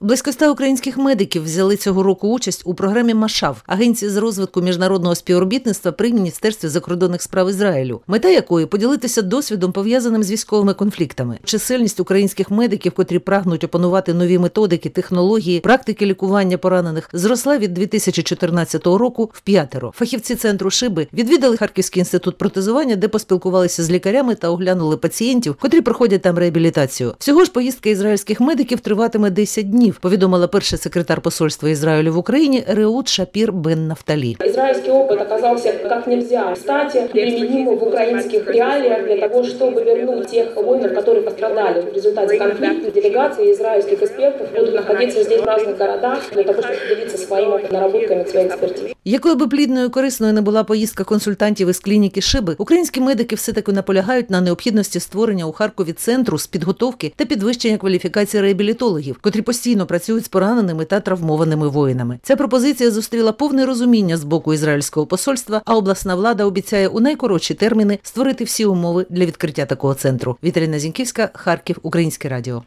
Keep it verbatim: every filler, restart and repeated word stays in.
Близько ста українських медиків взяли цього року участь у програмі «Машав» – Агенції з розвитку міжнародного співробітництва при Міністерстві закордонних справ Ізраїлю, мета якої – поділитися досвідом, пов'язаним з військовими конфліктами. Чисельність українських медиків, котрі прагнуть опанувати нові методики, технології, практики лікування поранених, зросла від дві тисячі чотирнадцятого року в п'ятеро. Фахівці центру «Шиби» відвідали Харківський інститут протезування, де поспілкувалися з лікарями та оглянули пацієнтів, котрі проходять там реабілітацію. Всього ж поїздка ізраїльських медиків триватиме десять днів, повідомила перший секретар посольства Ізраїлю в Україні Реут Шапір Бен Нафталі. Израильский опыт оказался как нельзя кстати применимым в украинских реалиях для того, чтобы вернуть тех воинов, которые пострадали в результате конфликта. Делегации израильских экспертов будут находиться здесь в разных городах для того, чтобы поделиться своими наработками, своей экспертизой. Якою би плідною і корисною не була поїздка консультантів із клініки «Шиби», українські медики все-таки наполягають на необхідності створення у Харкові центру з підготовки та підвищення кваліфікації реабілітологів, котрі постійно працюють з пораненими та травмованими воїнами. Ця пропозиція зустріла повне розуміння з боку ізраїльського посольства, а обласна влада обіцяє у найкоротші терміни створити всі умови для відкриття такого центру. Віталіна Зіньківська, Харків, Українське радіо.